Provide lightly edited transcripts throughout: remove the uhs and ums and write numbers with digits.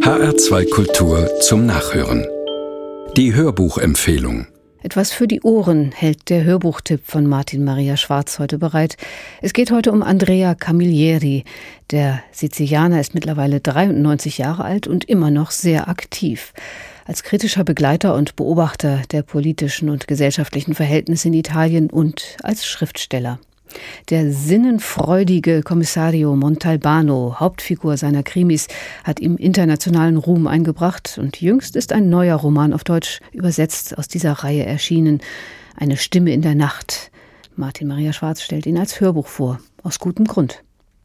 HR2 Kultur zum Nachhören. Die Hörbuchempfehlung. Etwas für die Ohren hält der Hörbuchtipp von Martin Maria Schwarz heute bereit. Es geht heute um Andrea Camilleri. Der Sizilianer ist mittlerweile 93 Jahre alt und immer noch sehr aktiv. Als kritischer Begleiter und Beobachter der politischen und gesellschaftlichen Verhältnisse in Italien und als Schriftsteller. Der sinnenfreudige Kommissario Montalbano, Hauptfigur seiner Krimis, hat ihm internationalen Ruhm eingebracht und jüngst ist ein neuer Roman auf Deutsch übersetzt aus dieser Reihe erschienen. Eine Stimme in der Nacht. Martin Maria Schwarz stellt ihn als Hörbuch vor, aus gutem Grund.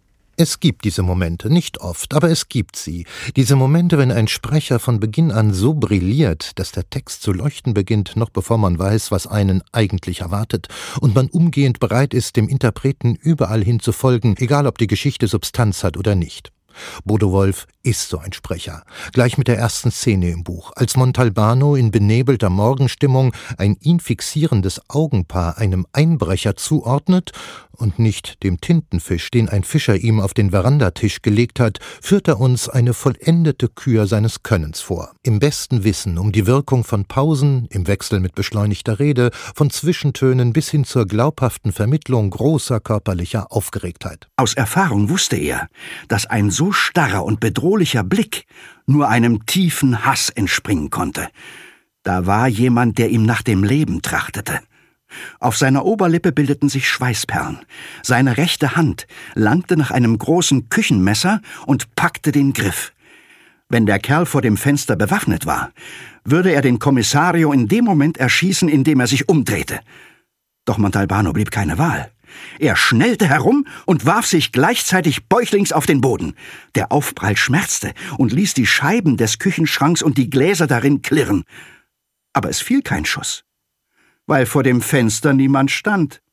Es gibt diese Momente, nicht oft, aber es gibt sie. Diese Momente, wenn ein Sprecher von Beginn an so brilliert, dass der Text zu leuchten beginnt, noch bevor man weiß, was einen eigentlich erwartet, und man umgehend bereit ist, dem Interpreten überall hin zu folgen, egal ob die Geschichte Substanz hat oder nicht. Bodo Wolff ist so ein Sprecher. Gleich mit der ersten Szene im Buch, als Montalbano in benebelter Morgenstimmung ein ihn fixierendes Augenpaar einem Einbrecher zuordnet und nicht dem Tintenfisch, den ein Fischer ihm auf den Verandatisch gelegt hat, führt er uns eine vollendete Kür seines Könnens vor. Im besten Wissen um die Wirkung von Pausen, im Wechsel mit beschleunigter Rede, von Zwischentönen bis hin zur glaubhaften Vermittlung großer körperlicher Aufgeregtheit. Aus Erfahrung wusste er, dass ein so starrer und bedrohlicher Blick nur einem tiefen Hass entspringen konnte. Da war jemand, der ihm nach dem Leben trachtete. Auf seiner Oberlippe bildeten sich Schweißperlen. Seine rechte Hand langte nach einem großen Küchenmesser und packte den Griff. Wenn der Kerl vor dem Fenster bewaffnet war, würde er den Kommissario in dem Moment erschießen, in dem er sich umdrehte. Doch Montalbano blieb keine Wahl. Er schnellte herum und warf sich gleichzeitig bäuchlings auf den Boden. Der Aufprall schmerzte und ließ die Scheiben des Küchenschranks und die Gläser darin klirren. Aber es fiel kein Schuss, weil vor dem Fenster niemand stand.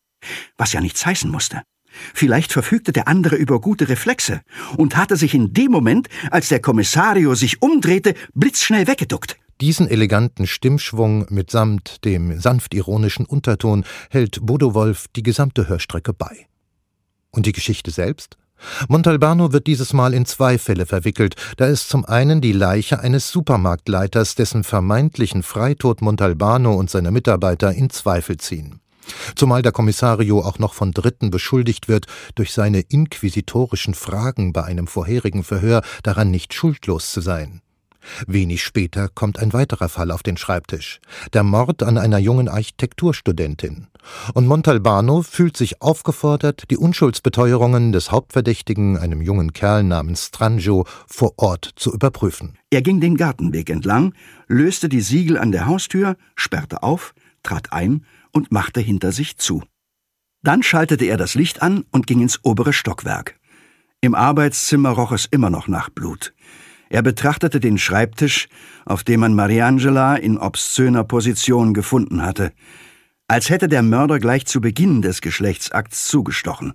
Was ja nichts heißen musste. Vielleicht verfügte der andere über gute Reflexe und hatte sich in dem Moment, als der Kommissario sich umdrehte, blitzschnell weggeduckt. Diesen eleganten Stimmschwung mitsamt dem sanft ironischen Unterton hält Bodo Wolff die gesamte Hörstrecke bei. Und die Geschichte selbst? Montalbano wird dieses Mal in zwei Fälle verwickelt. Da ist zum einen die Leiche eines Supermarktleiters, dessen vermeintlichen Freitod Montalbano und seine Mitarbeiter in Zweifel ziehen. Zumal der Kommissario auch noch von Dritten beschuldigt wird, durch seine inquisitorischen Fragen bei einem vorherigen Verhör daran nicht schuldlos zu sein. Wenig später kommt ein weiterer Fall auf den Schreibtisch. Der Mord an einer jungen Architekturstudentin. Und Montalbano fühlt sich aufgefordert, die Unschuldsbeteuerungen des Hauptverdächtigen, einem jungen Kerl namens Strangio, vor Ort zu überprüfen. Er ging den Gartenweg entlang, löste die Siegel an der Haustür, sperrte auf, trat ein und machte hinter sich zu. Dann schaltete er das Licht an und ging ins obere Stockwerk. Im Arbeitszimmer roch es immer noch nach Blut. Er betrachtete den Schreibtisch, auf dem man Mariangela in obszöner Position gefunden hatte, als hätte der Mörder gleich zu Beginn des Geschlechtsakts zugestochen.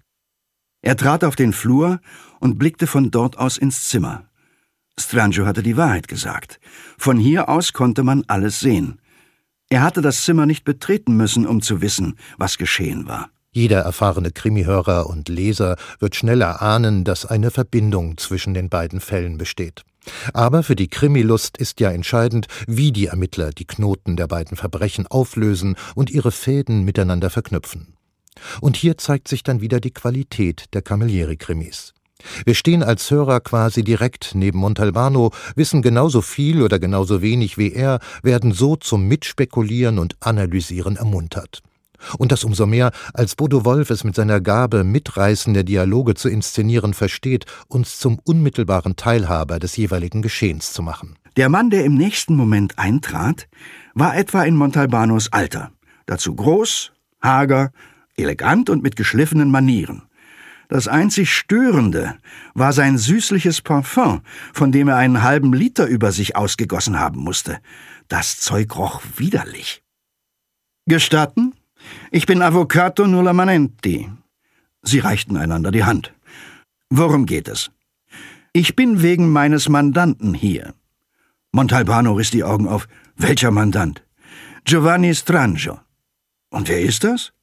Er trat auf den Flur und blickte von dort aus ins Zimmer. Strangio hatte die Wahrheit gesagt. Von hier aus konnte man alles sehen. Er hatte das Zimmer nicht betreten müssen, um zu wissen, was geschehen war. Jeder erfahrene Krimihörer und Leser wird schnell erahnen, dass eine Verbindung zwischen den beiden Fällen besteht. Aber für die Krimilust ist ja entscheidend, wie die Ermittler die Knoten der beiden Verbrechen auflösen und ihre Fäden miteinander verknüpfen. Und hier zeigt sich dann wieder die Qualität der Camilleri-Krimis. Wir stehen als Hörer quasi direkt neben Montalbano, wissen genauso viel oder genauso wenig wie er, werden so zum Mitspekulieren und Analysieren ermuntert. Und das umso mehr, als Bodo Wolff es mit seiner Gabe, mitreißende Dialoge zu inszenieren versteht, uns zum unmittelbaren Teilhaber des jeweiligen Geschehens zu machen. Der Mann, der im nächsten Moment eintrat, war etwa in Montalbanos Alter. Dazu groß, hager, elegant und mit geschliffenen Manieren. Das einzig Störende war sein süßliches Parfum, von dem er einen halben Liter über sich ausgegossen haben musste. Das Zeug roch widerlich. »Gestatten? Ich bin Avvocato Nullamanenti.« Sie reichten einander die Hand. »Worum geht es?« »Ich bin wegen meines Mandanten hier.« Montalbano riss die Augen auf. »Welcher Mandant?« »Giovanni Strangio.« »Und wer ist das?«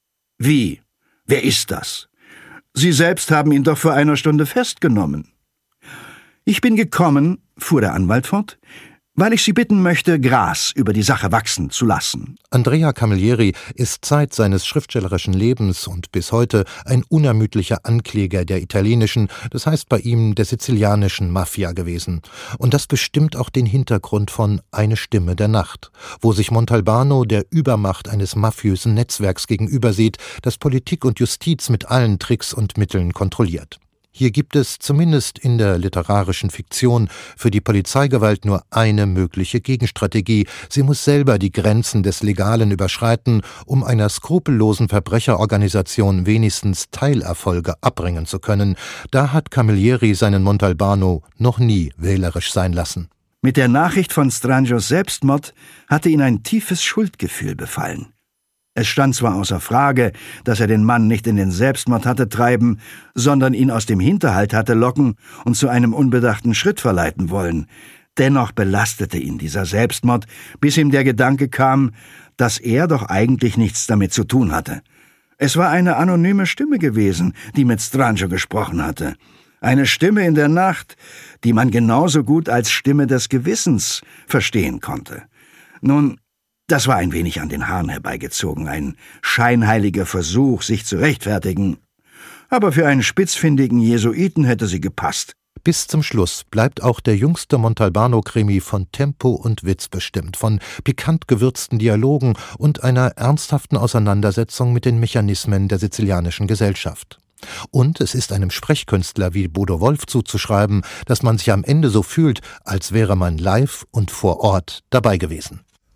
»Wie? Wer ist das? Sie selbst haben ihn doch vor einer Stunde festgenommen.« »Ich bin gekommen«, fuhr der Anwalt fort, »weil ich Sie bitten möchte, Gras über die Sache wachsen zu lassen.« Andrea Camilleri ist Zeit seines schriftstellerischen Lebens und bis heute ein unermüdlicher Ankläger der italienischen, das heißt bei ihm der sizilianischen Mafia gewesen. Und das bestimmt auch den Hintergrund von »Eine Stimme der Nacht«, wo sich Montalbano der Übermacht eines mafiösen Netzwerks gegenübersieht, das Politik und Justiz mit allen Tricks und Mitteln kontrolliert. Hier gibt es, zumindest in der literarischen Fiktion, für die Polizeigewalt nur eine mögliche Gegenstrategie. Sie muss selber die Grenzen des Legalen überschreiten, um einer skrupellosen Verbrecherorganisation wenigstens Teilerfolge abbringen zu können. Da hat Camilleri seinen Montalbano noch nie wählerisch sein lassen. Mit der Nachricht von Strangios Selbstmord hatte ihn ein tiefes Schuldgefühl befallen. Es stand zwar außer Frage, dass er den Mann nicht in den Selbstmord hatte treiben, sondern ihn aus dem Hinterhalt hatte locken und zu einem unbedachten Schritt verleiten wollen. Dennoch belastete ihn dieser Selbstmord, bis ihm der Gedanke kam, dass er doch eigentlich nichts damit zu tun hatte. Es war eine anonyme Stimme gewesen, die mit Strangio gesprochen hatte. Eine Stimme in der Nacht, die man genauso gut als Stimme des Gewissens verstehen konnte. Nun, das war ein wenig an den Haaren herbeigezogen, ein scheinheiliger Versuch, sich zu rechtfertigen. Aber für einen spitzfindigen Jesuiten hätte sie gepasst. Bis zum Schluss bleibt auch der jüngste Montalbano-Krimi von Tempo und Witz bestimmt, von pikant gewürzten Dialogen und einer ernsthaften Auseinandersetzung mit den Mechanismen der sizilianischen Gesellschaft. Und es ist einem Sprechkünstler wie Bodo Wolff zuzuschreiben, dass man sich am Ende so fühlt, als wäre man live und vor Ort dabei gewesen.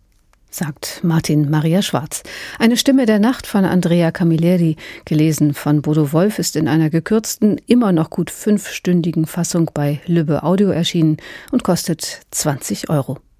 Sagt Martin Maria Schwarz. Eine Stimme der Nacht von Andrea Camilleri, gelesen von Bodo Wolff, ist in einer gekürzten, immer noch gut 5-stündigen Fassung bei Lübbe Audio erschienen und kostet 20 €.